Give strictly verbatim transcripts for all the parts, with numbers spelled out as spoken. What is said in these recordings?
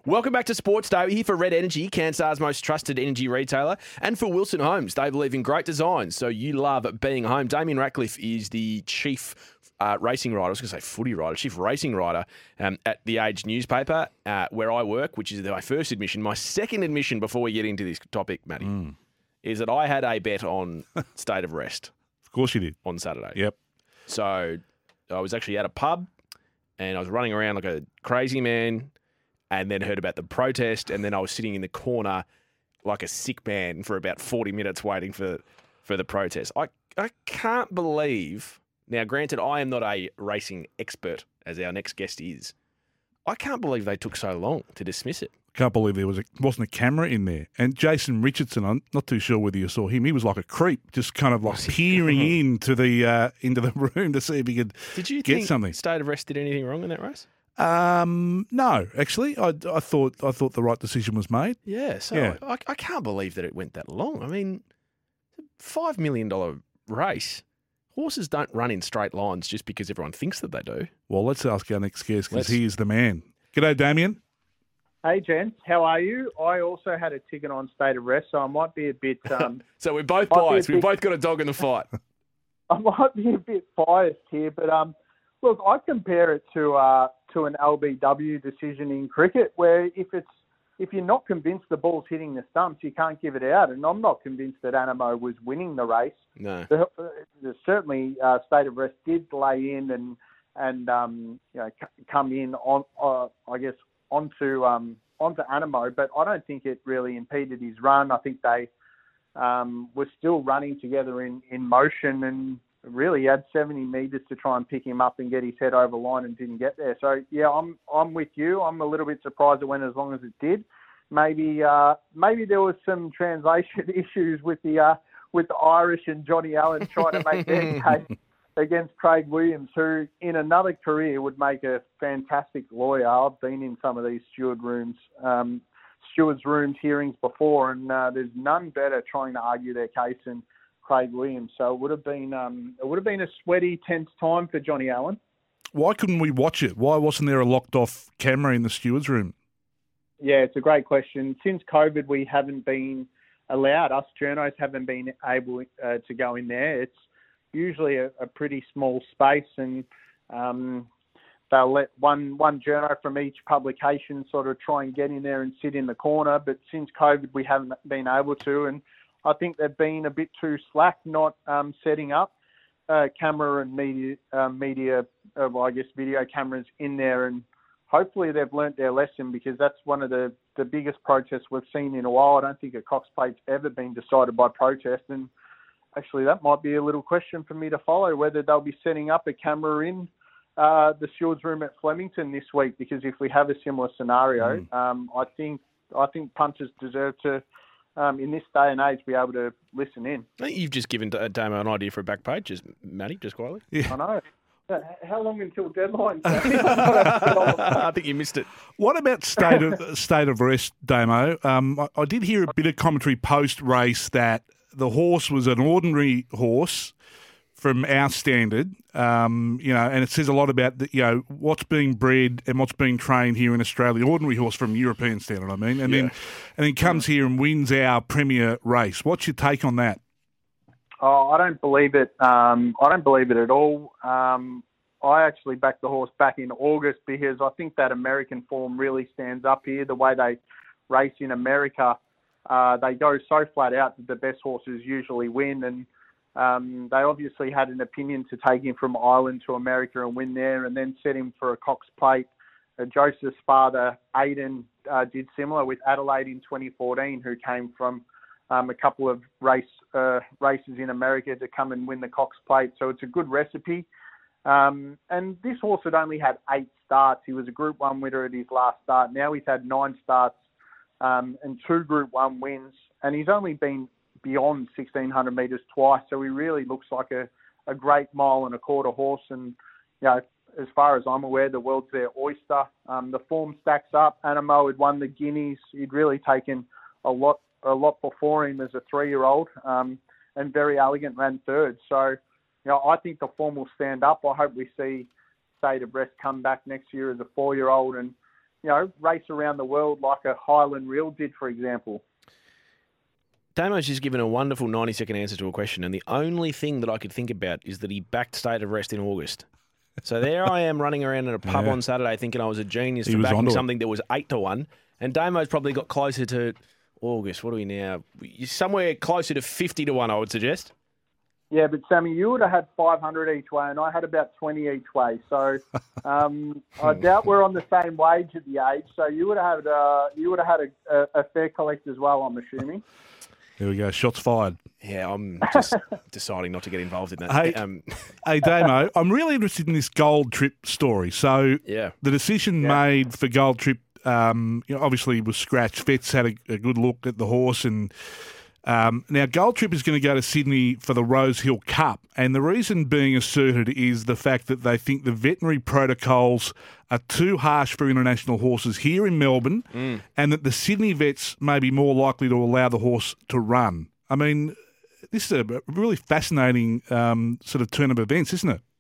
Welcome back to Sports Day. We're here for Red Energy, Canstar's most trusted energy retailer, and for Wilson Homes. They believe in great design, so you love being home. Damien Ratcliffe is the chief uh, racing writer, I was going to say footy writer, chief racing writer um, at The Age newspaper, uh, where I work, which is my first admission. My second admission before we get into this topic, Matty, mm. is that I had a bet on State of Rest. Of course you did. On Saturday. Yep. So I was actually at a pub, and I was running around like a crazy man, and then heard about the protest, and then I was sitting in the corner like a sick man for about forty minutes waiting for, for the protest. I, I can't believe, now granted I am not a racing expert, as our next guest is, I can't believe they took so long to dismiss it. Can't believe there was a, wasn't a camera in there. And Jason Richardson, I'm not too sure whether you saw him, he was like a creep, just kind of like peering into the uh, into the room to see if he could Did you get think something. State of Rest did anything wrong in that race? Um, no, actually, I, I thought I thought the right decision was made. Yeah, so Yeah. I, I can't believe that it went that long. I mean, five million dollars race. Horses don't run in straight lines just because everyone thinks that they do. Well, let's ask our next guest because Let's- he is the man. G'day, Damien. Hey, gents. How are you? I also had a ticket on State of Rest, so I might be a bit... Um, So we're both Might be a biased. We've bit- both got a dog in the fight. I might be a bit biased here, but um, look, I compare it to uh, to an L B W decision in cricket, where if it's if you're not convinced the ball's hitting the stumps, you can't give it out. And I'm not convinced that Animo was winning the race. No. The, uh, certainly, uh, State of Rest did lay in and and um, you know c- come in on uh, I guess onto um, onto Animo, but I don't think it really impeded his run. I think they um, were still running together in, in motion, and really had seventy metres to try and pick him up and get his head over the line and didn't get there. So yeah, I'm I'm with you. I'm a little bit surprised it went as long as it did. Maybe uh, maybe there was some translation issues with the uh, with the Irish and Johnny Allen trying to make their case against Craig Williams, who in another career would make a fantastic lawyer. I've been in some of these steward rooms, um, stewards' rooms hearings before, and uh, there's none better trying to argue their case than Craig Williams. So it would have been um, it would have been a sweaty, tense time for Johnny Allen. Why couldn't we watch it? Why wasn't there a locked-off camera in the steward's room? Yeah, it's a great question. Since COVID, we haven't been allowed. Us journos haven't been able uh, to go in there. It's usually a, a pretty small space, and um, they'll let one one journo from each publication sort of try and get in there and sit in the corner. But since COVID, we haven't been able to, and I think they've been a bit too slack, not um, setting up uh, camera and media, uh, media, uh, well, I guess video cameras in there, and hopefully they've learnt their lesson, because that's one of the, the biggest protests we've seen in a while. I don't think a Cox Plate's ever been decided by protest, and actually that might be a little question for me to follow, whether they'll be setting up a camera in uh, the stewards room at Flemington this week, because if we have a similar scenario, mm. um, I think I think punters deserve to, um, in this day and age, be able to listen in. I think you've just given Damo an idea for a back page, just Matty, just quietly. Yeah. I know. How long until deadline? I think you missed it. What about state of state of rest, Damo? Um, I, I did hear a bit of commentary post race that the horse was an ordinary horse from our standard, um, you know, and it says a lot about the, you know, what's being bred and what's being trained here in Australia. Ordinary horse from European standard, I mean, and yeah. then and then comes here and wins our premier race. What's your take on that? Oh, I don't believe it. Um, I don't believe it at all. Um, I actually backed the horse back in August, because I think that American form really stands up here. The way they race in America, uh, they go so flat out that the best horses usually win. And um, they obviously had an opinion to take him from Ireland to America and win there, and then set him for a Cox Plate. Uh, Joseph's father, Aidan, uh, did similar with Adelaide in twenty fourteen, who came from Um, a couple of race uh, races in America to come and win the Cox Plate. So it's a good recipe. Um, and this horse had only had eight starts. He was a Group one winner at his last start. Now he's had nine starts um, and two Group one wins. And he's only been beyond sixteen hundred metres twice. So he really looks like a, a great mile and a quarter horse. And, you know, as far as I'm aware, the world's their oyster. Um, the form stacks up. Animo had won the Guineas. He'd really taken a lot a lot before him as a three-year-old, um, and Very Elegant ran third. So, you know, I think the form will stand up. I hope we see State of Rest come back next year as a four-year-old and you know, race around the world like a Highland Reel did, for example. Damo's just given a wonderful ninety-second answer to a question, and the only thing that I could think about is that he backed State of Rest in August. So there I am running around in a pub Yeah. on Saturday thinking I was a genius He for was backing onto it. something that was eight to one, and Damo's probably got closer to August. What are we now? Somewhere closer to fifty to one, I would suggest. Yeah, but Sammy, you would have had five hundred each way, and I had about twenty each way. So um, I doubt we're on the same wage at the age. So you would have had uh, you would have had a, a, a fair collect as well, I'm assuming. There we go. Shots fired. Yeah, I'm just deciding not to get involved in that. Hey, Um, hey, Damo, I'm really interested in this Gold Trip story. So yeah. the decision Yeah. made for Gold Trip, um, you know, obviously was scratched. Vets had a, a good look at the horse, and um, now Gold Trip is going to go to Sydney for the Rose Hill Cup. And the reason being asserted is the fact that they think the veterinary protocols are too harsh for international horses here in Melbourne, Mm. and that the Sydney vets may be more likely to allow the horse to run. I mean, this is a really fascinating um, sort of turn of events, isn't it?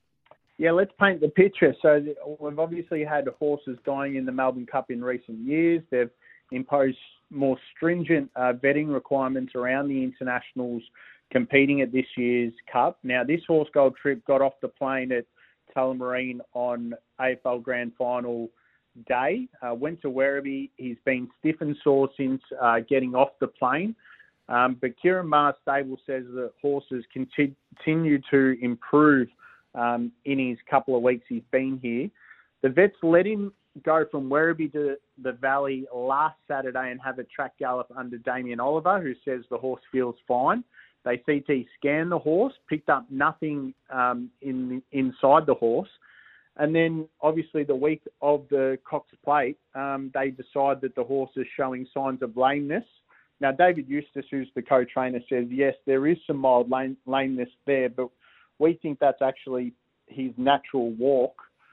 Yeah, let's paint the picture. So we've obviously had horses dying in the Melbourne Cup in recent years. They've imposed more stringent uh, vetting requirements around the internationals competing at this year's Cup. Now, this horse Gold Trip got off the plane at Tullamarine on A F L Grand Final day, uh, went to Werribee. He's been stiff and sore since uh, getting off the plane. Um, but Kieran Maher's stable says that horses conti- continue to improve um, in his couple of weeks he's been here. The vets let him go from Werribee to the Valley last Saturday and have a track gallop under Damien Oliver, who says the horse feels fine. They C T scanned the horse, picked up nothing um, in inside the horse. And then, obviously, the week of the Cox Plate, um, they decide that the horse is showing signs of lameness. Now, David Eustace, who's the co-trainer, says, yes, there is some mild lame, lameness there, but we think that's actually his natural walk.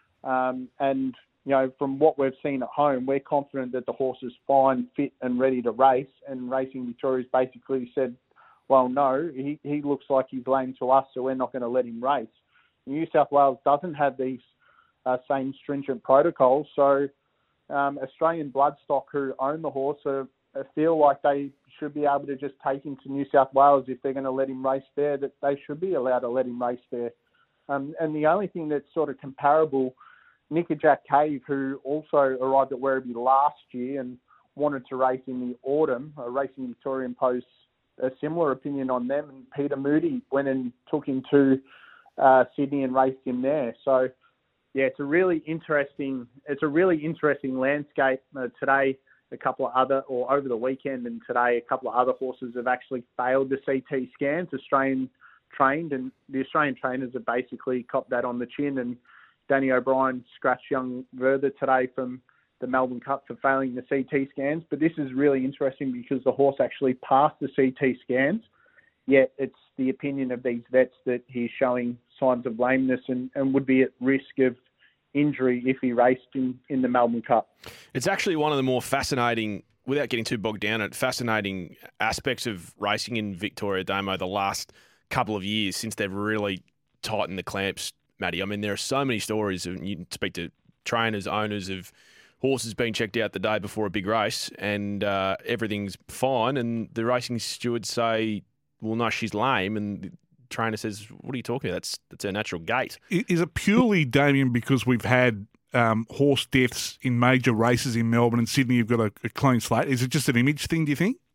Um, and, you know, from what we've seen at home, we're confident that the horse is fine, fit and ready to race. And Racing Victoria's basically said, well, no, he, he looks like he's lame to us, so we're not going to let him race. New South Wales doesn't have these uh, same stringent protocols, so um, Australian Bloodstock, who own the horse, are, feel like they should be able to just take him to New South Wales if they're going to let him race there, that they should be allowed to let him race there. Um, and the only thing that's sort of comparable, Nickajack Cave, who also arrived at Werribee last year and wanted to race in the autumn, uh, Racing Victoria imposed a similar opinion on them, and Peter Moody went and took him to uh, Sydney and raced him there. So, yeah, it's a really interesting, it's a really interesting landscape. Uh, today, a couple of other, or over the weekend and today, a couple of other horses have actually failed the C T scans, Australian trained, and the Australian trainers have basically copped that on the chin. And Danny O'Brien scratched young Werther today from the Melbourne Cup for failing the C T scans. But this is really interesting because the horse actually passed the C T scans, yet it's the opinion of these vets that he's showing signs of lameness and, and would be at risk of injury if he raced in, in the Melbourne Cup. It's actually one of the more fascinating, without getting too bogged down, it fascinating aspects of racing in Victoria, Damo, the last couple of years since they've really tightened the clamps, Matty. I mean, there are so many stories, and you speak to trainers, owners of horses being checked out the day before a big race, and uh, everything's fine, and the racing stewards say, well, no, she's lame, and the trainer says, what are you talking about? That's that's her natural gait. Is it purely, Damien, because we've had um, horse deaths in major races in Melbourne and Sydney, you've got a, a clean slate? Is it just an image thing, do you think?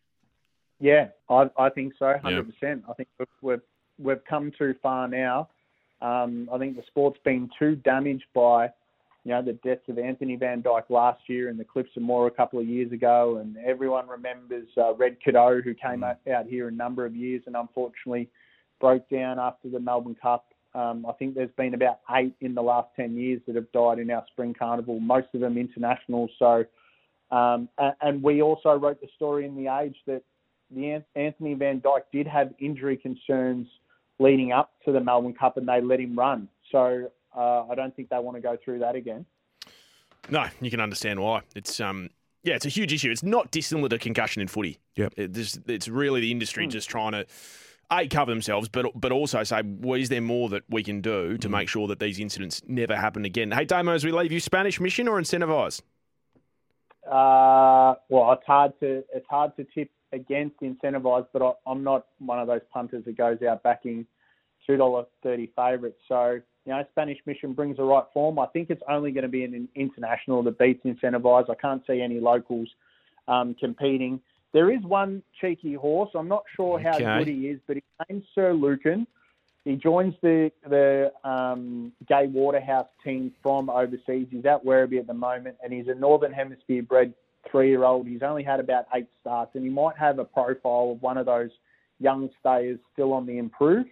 Yeah, I, I think so, one hundred percent. Yeah. I think we've, we've, we've come too far now. Um, I think the sport's been too damaged by, you know, the deaths of Anthony Van Dyke last year and the Cliffs of Moore a couple of years ago, and everyone remembers uh, Red Cadeau, who came out, out here a number of years and unfortunately broke down after the Melbourne Cup. Um, I think there's been about eight in the last ten years that have died in our Spring Carnival, most of them internationals. So, um, and, and we also wrote the story in The Age that the Anthony Van Dyke did have injury concerns leading up to the Melbourne Cup, and they let him run. So uh, I don't think they want to go through that again. No, you can understand why. It's um, yeah, it's a huge issue. It's not dissimilar to concussion in footy. Yep. It, this, it's really the industry mm. just trying to A, cover themselves, but but also say, well, is there more that we can do to make sure that these incidents never happen again? Hey, Damo, as we leave you, Spanish mission or incentivise? Uh, well, it's hard to it's hard to tip against incentivise, but I, I'm not one of those punters that goes out backing two dollars thirty favourites. So, you know, Spanish mission brings the right form. I think it's only going to be an international that beats incentivise. I can't see any locals um, competing. There is one cheeky horse. I'm not sure how Okay. good he is, but his name's Sir Lucan. He joins the the um, Gay Waterhouse team from overseas. He's at Werribee at the moment, and he's a Northern Hemisphere bred three-year-old. He's only had about eight starts, and he might have a profile of one of those young stayers still on the improve.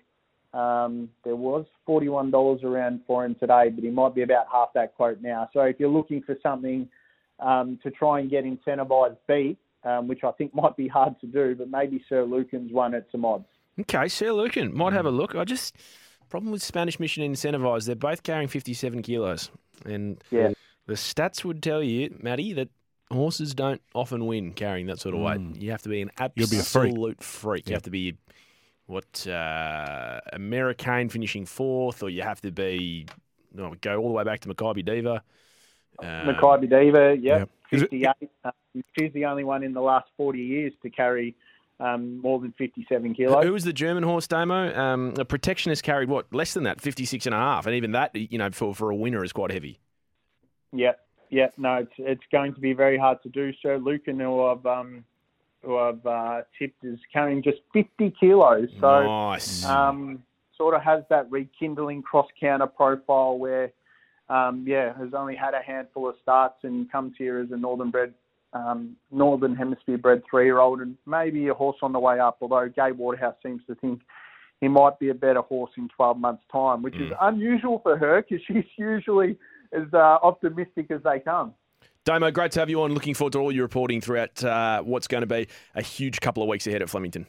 Um, there was forty-one dollars around for him today, but he might be about half that quote now. So if you're looking for something um, to try and get incentivised beat, um, which I think might be hard to do, but maybe Sir Lucan's one at some odds. Okay, Sir Lucan, might have a look. I just, problem with Spanish mission and incentivise, they're both carrying fifty-seven kilos. And Yeah. the stats would tell you, Matty, that horses don't often win carrying that sort of weight. You have to be an You'll be a freak. absolute freak. You Yep. have to be, what, uh, American finishing fourth, or you have to be, no, go all the way back to Maccabi Diva. Um, Mackay Diva, yep, Yep. Is it- fifty-eight. Uh, she's the only one in the last forty years to carry um, more than fifty-seven kilos. Who was the German horse, Damo? Um, a protectionist carried, what, less than that, fifty-six and a half. And even that, you know, for, for a winner is quite heavy. Yep, yep. No, it's it's going to be very hard to do. So Lucan, who I've um, who I've uh, tipped, is carrying just fifty kilos. So Nice. um, sort of has that rekindling cross counter profile where, um, yeah, has only had a handful of starts and comes here as a northern bred. Um, Northern Hemisphere bred three-year-old, and maybe a horse on the way up, although Gay Waterhouse seems to think he might be a better horse in twelve months' time, which is unusual for her because she's usually as uh, optimistic as they come. Damo, great to have you on. Looking forward to all your reporting throughout uh, what's going to be a huge couple of weeks ahead at Flemington.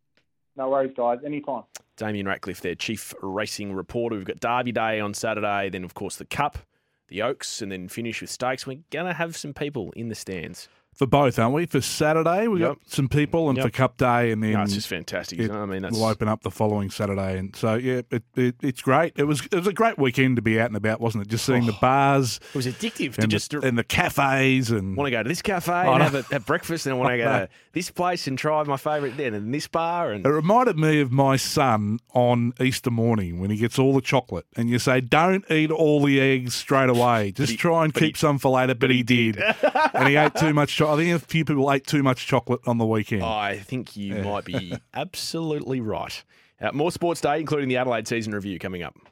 No worries, guys. Anytime. Damien Ratcliffe, their chief racing reporter. We've got Derby Day on Saturday, then, of course, the Cup, the Oaks, and then finish with Stakes. We're going to have some people in the stands. For both, aren't we? For Saturday, we've Yep. got some people, and Yep. for Cup Day, and then No, it's just fantastic. it isn't it? I mean, that's will open up the following Saturday. And so, yeah, it, it, it's great. It was it was a great weekend to be out and about, wasn't it? Just seeing the bars it was addictive to and, just the, and the cafes and want to go to this cafe I and know. have, a, have breakfast, and I want to go I know. to this place and try my favourite then, and this bar. And It reminded me of my son on Easter morning when he gets all the chocolate, and you say, "Don't eat all the eggs straight away. Just he- try and but keep he- some for later." But he did, and he ate too much chocolate. I think a few people ate too much chocolate on the weekend. I think you might be absolutely right. Uh, more Sports Day, including the Adelaide season review, coming up.